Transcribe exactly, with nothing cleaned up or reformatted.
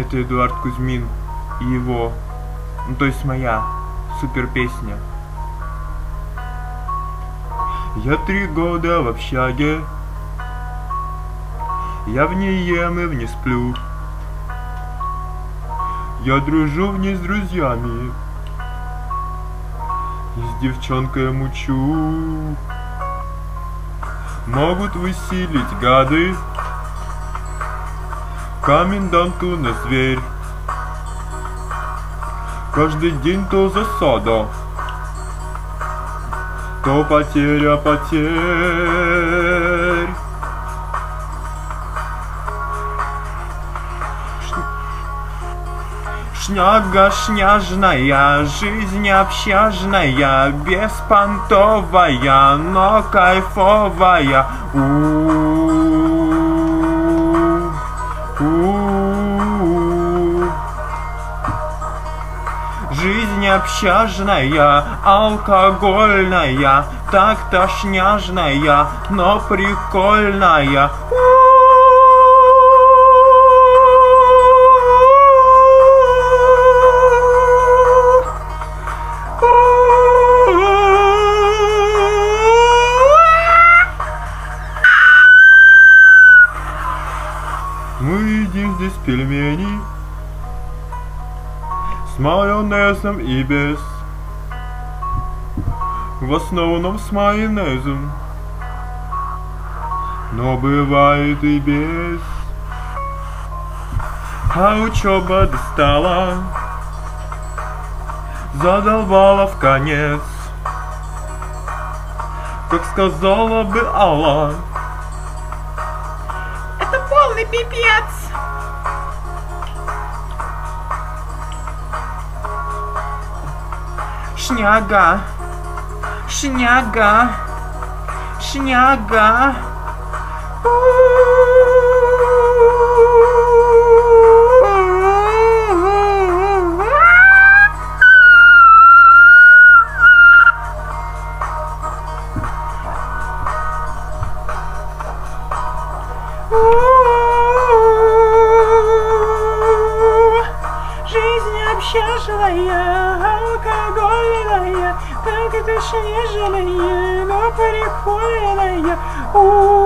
Это Эдуард Кузьмин и его, ну то есть моя, супер песня. Я три года в общаге, я в ней ем и в ней сплю. Я дружу в ней с друзьями и с девчонкой мучу. Могут выселить гады коменданту на зверь. Каждый день то засада, то потеря потерь. Шняга шняжная, жизнь общажная, беспонтовая, но кайфовая. У-у-у. Жизнь общажная, алкогольная, так тошняжная, но прикольная. Мы едим здесь пельмени с майонезом и без. В основном с майонезом, но бывает и без. А учеба достала, задолбала в конец. Как сказала бы Алла, это полный пипец. Шняга, шняга, шняга. Жизнь общажная, алкогольная, так это шнежная, но прикольная.